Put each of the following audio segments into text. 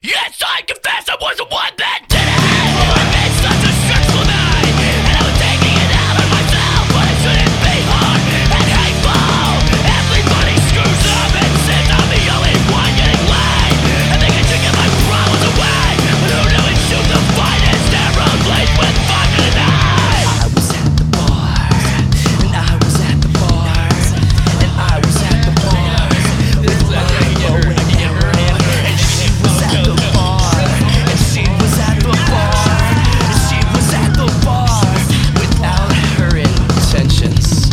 Yes, I confess I was the one that did it. I made such a stressful night, and I was taking it out on myself, but it shouldn't be hard and hateful. Everybody screws up and says I'm the only one getting laid, and they can get my problems away, but who knew it shoot the finest arrow blade with vodka tonight? I was at the bar, and I was at the bar, and I was at the bar with my bow and arrow, and she was at the bar, and she was at the bar, and she was at the bar without her intentions.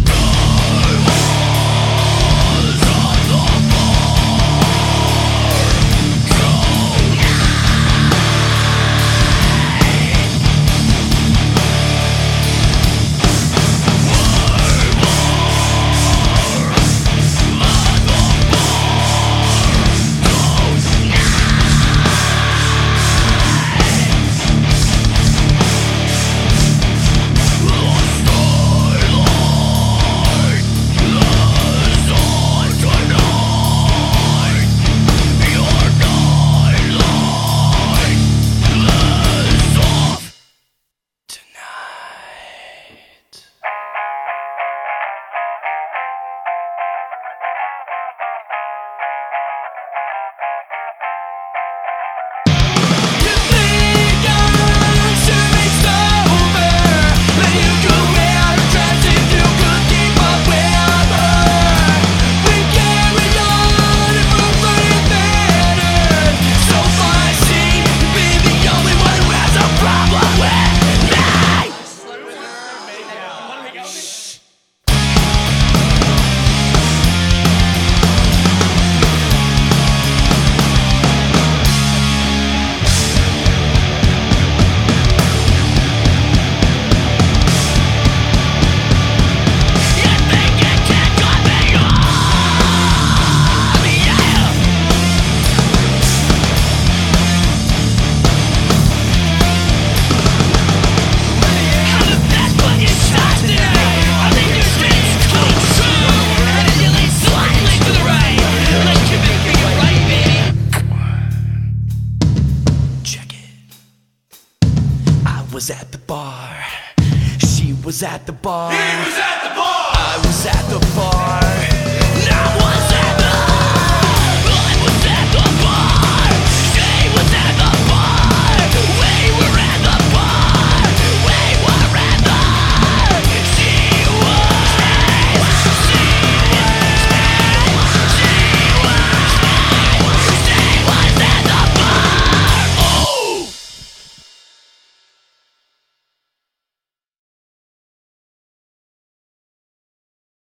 Was at the bar, she was at the bar, He was at the bar, I was at the bar.